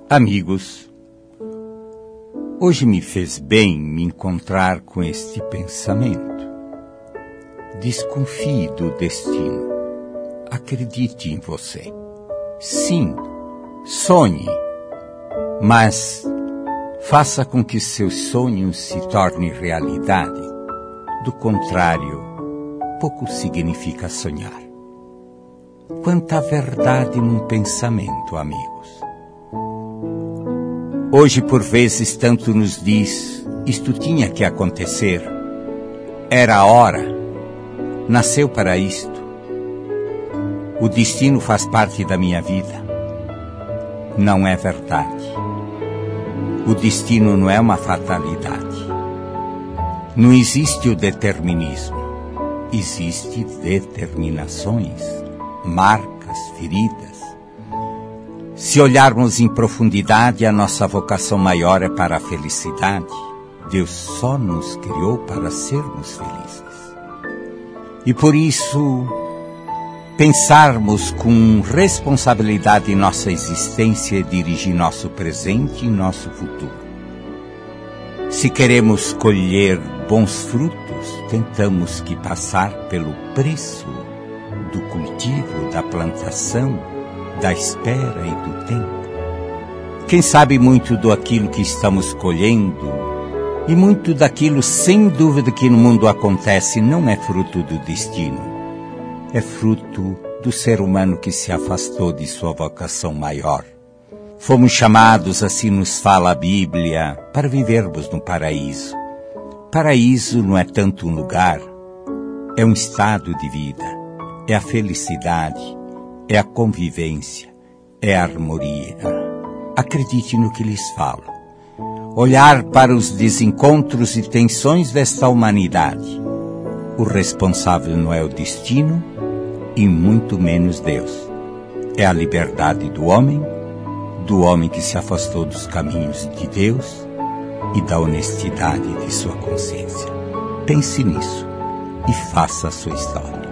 Amigos, hoje me fez bem me encontrar com este pensamento. Desconfie do destino. Acredite em você. Sim, sonhe, mas faça com que seus sonhos se tornem realidade. Do contrário, pouco significa sonhar. Quanta verdade num pensamento, amigos. Hoje, por vezes, tanto nos diz, isto tinha que acontecer, era a hora, nasceu para isto, o destino faz parte da minha vida. Não é verdade. O destino não é uma fatalidade. Não existe o determinismo. Existe determinações, marcas, feridas. Se olharmos em profundidade, a nossa vocação maior é para a felicidade. Deus só nos criou para sermos felizes. E por isso, pensarmos com responsabilidade em nossa existência e dirigir nosso presente e nosso futuro. Se queremos colher bons frutos, tentamos que passar pelo preço do cultivo, da plantação, da espera e do tempo. Quem sabe muito do aquilo que estamos colhendo e muito daquilo sem dúvida que no mundo acontece não é fruto do destino, é fruto do ser humano que se afastou de sua vocação maior. Fomos chamados, assim nos fala a Bíblia, para vivermos no paraíso. Paraíso não é tanto um lugar, é um estado de vida, é a felicidade, é a convivência, é a harmonia. Acredite no que lhes falo. Olhar para os desencontros e tensões desta humanidade. O responsável não é o destino e muito menos Deus. É a liberdade do homem que se afastou dos caminhos de Deus e da honestidade de sua consciência. Pense nisso e faça a sua história.